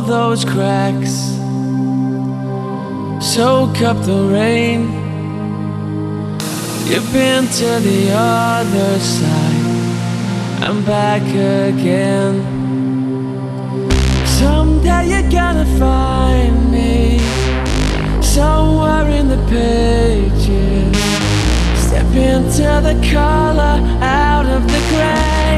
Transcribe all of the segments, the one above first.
those cracks, soak up the rain. You've been to the other side, I'm back again. Someday you're gonna find me somewhere in the pages. Step into the color out of the gray.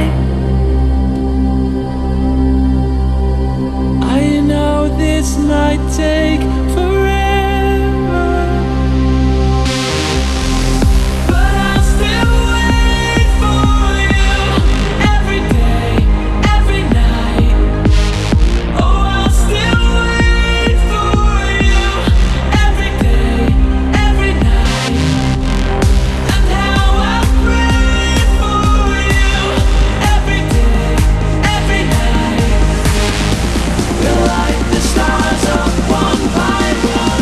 I know this might take forever, but I'll still wait for you every day, every night. Oh, I'll still wait for you every day, every night. And how I'll pray for you every day, every night. We'll light the stars up one by one.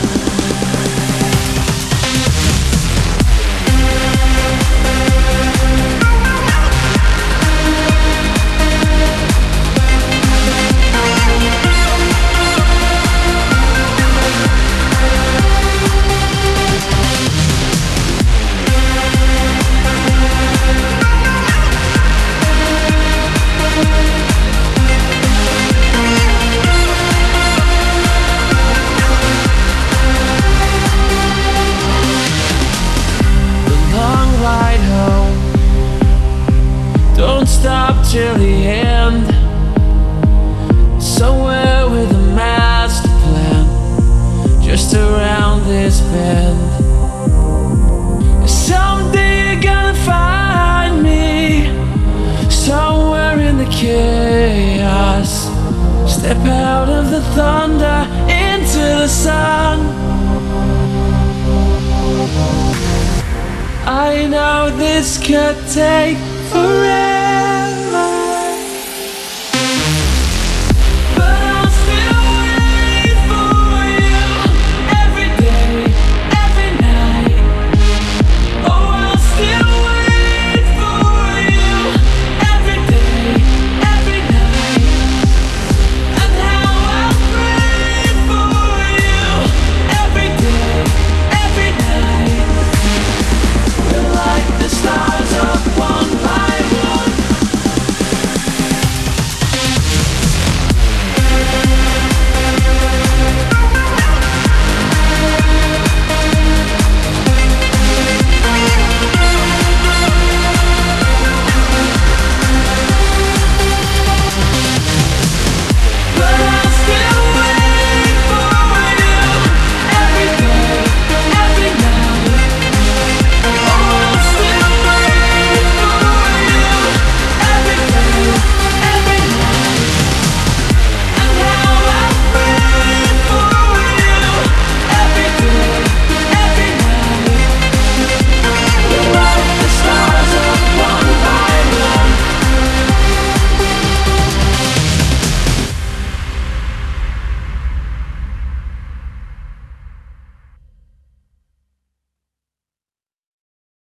The long ride home, don't stop till the end. Somewhere with a master plan, just around this bend. Someday you're gonna find me somewhere in the chaos. Step out of the thunder into the sun. I know this could take forever,